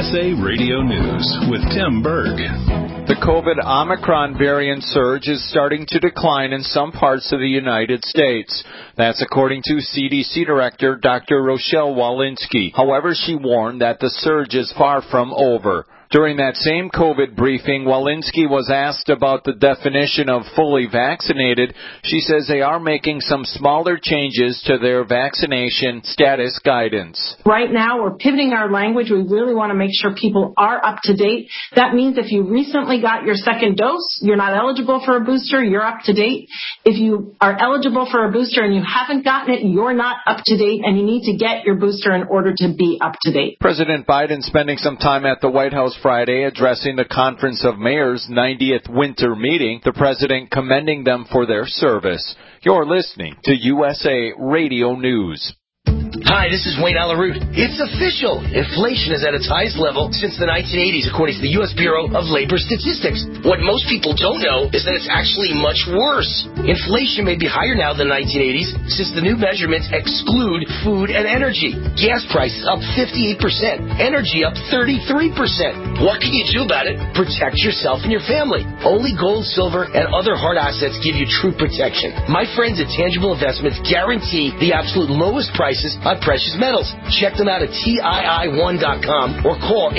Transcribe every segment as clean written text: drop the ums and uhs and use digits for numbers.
USA Radio News with Tim Berg. The COVID Omicron variant surge is starting to decline in some parts of the United States. That's according to CDC Director Dr. Rochelle Walensky. However, she warned that the surge is far from over. During that same COVID briefing, Walensky was asked about the definition of fully vaccinated. She says they are making some smaller changes to their vaccination status guidance. Right now, we're pivoting our language. We really want to make sure people are up to date. That means if you recently got your second dose, you're not eligible for a booster, you're up to date. If you are eligible for a booster and you haven't gotten it, you're not up to date, and you need to get your booster in order to be up to date. President Biden spending some time at the White House Friday addressing the Conference of Mayors' 90th winter meeting, the president commending them for their service. You're listening to USA Radio News. Hi, this is Wayne Alaroot. It's official. Inflation is at its highest level since the 1980s, according to the U.S. Bureau of Labor Statistics. What most people don't know is that it's actually much worse. Inflation may be higher now than the 1980s since the new measurements exclude food and energy. Gas prices up 58%. Energy up 33%. What can you do about it? Protect yourself and your family. Only gold, silver, and other hard assets give you true protection. My friends at Tangible Investments guarantee the absolute lowest prices on precious metals. Check them out at TII1.com or call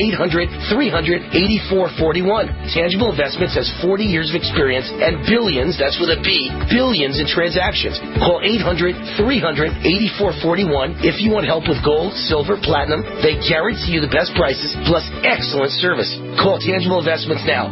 800-300-8441. Tangible Investments has 40 years of experience and billions, that's with a B, billions in transactions. Call 800-300-8441 if you want help with gold, silver, platinum. They guarantee you the best prices plus excellent service. Call Tangible Investments now,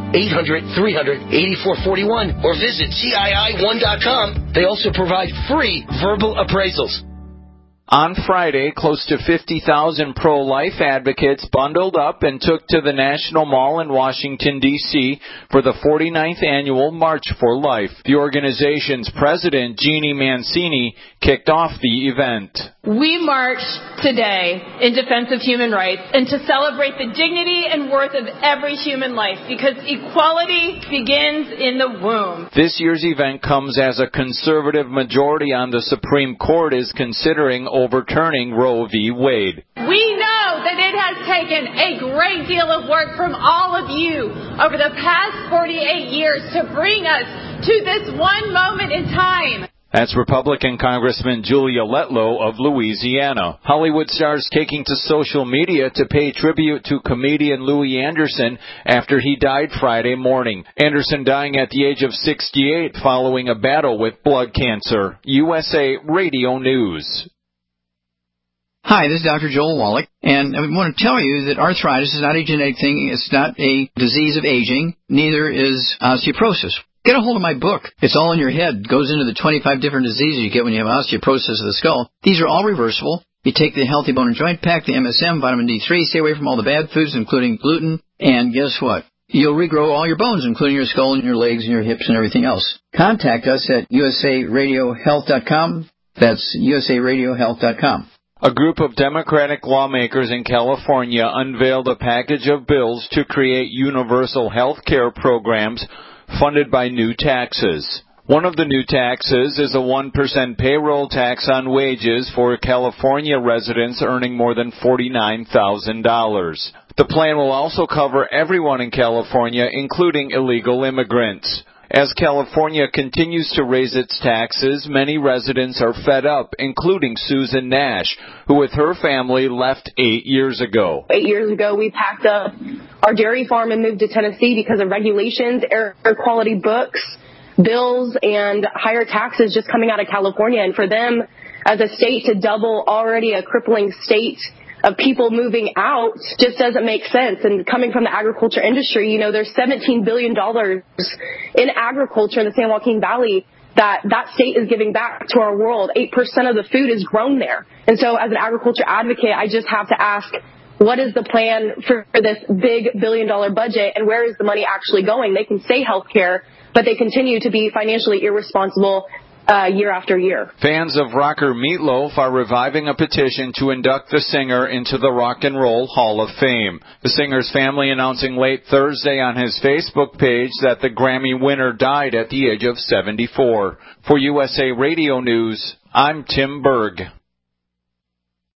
800-300-8441 or visit TII1.com. They also provide free verbal appraisals. On Friday, close to 50,000 pro-life advocates bundled up and took to the National Mall in Washington, D.C. for the 49th annual March for Life. The organization's president, Jeannie Mancini, kicked off the event. We march today in defense of human rights and to celebrate the dignity and worth of every human life, because equality begins in the womb. This year's event comes as a conservative majority on the Supreme Court is considering overturning Roe v. Wade. We know that it has taken a great deal of work from all of you over the past 48 years to bring us to this one moment in time. That's Republican Congressman Julia Letlow of Louisiana. Hollywood stars taking to social media to pay tribute to comedian Louis Anderson after he died Friday morning. Anderson dying at the age of 68 following a battle with blood cancer. USA Radio News. Hi, this is Dr. Joel Wallach, and I want to tell you that arthritis is not a genetic thing. It's not a disease of aging. Neither is osteoporosis. Get a hold of my book. It's all in your head. It goes into the 25 different diseases you get when you have osteoporosis of the skull. These are all reversible. You take the Healthy Bone and Joint Pack, the MSM, vitamin D3, stay away from all the bad foods, including gluten, and guess what? You'll regrow all your bones, including your skull and your legs and your hips and everything else. Contact us at usaradiohealth.com. That's usaradiohealth.com. A group of Democratic lawmakers in California unveiled a package of bills to create universal health care programs funded by new taxes. One of the new taxes is a 1% payroll tax on wages for California residents earning more than $49,000. The plan will also cover everyone in California, including illegal immigrants. As California continues to raise its taxes, many residents are fed up, including Susan Nash, who with her family left 8 years ago. 8 years ago, we packed up our dairy farm and moved to Tennessee because of regulations, air quality books, bills, and higher taxes just coming out of California. And for them, as a state, to double already a crippling state of people moving out just doesn't make sense. And coming from the agriculture industry, you know, there's $17 billion in agriculture in the San Joaquin Valley that state is giving back to our world. 8% of the food is grown there. And so as an agriculture advocate, I just have to ask, what is the plan for this big billion-dollar budget, and where is the money actually going? They can say healthcare, but they continue to be financially irresponsible year after year. Fans of rocker Meat Loaf are reviving a petition to induct the singer into the Rock and Roll Hall of Fame. The singer's family announcing late Thursday on his Facebook page that the Grammy winner died at the age of 74. For USA Radio News, I'm Tim Berg.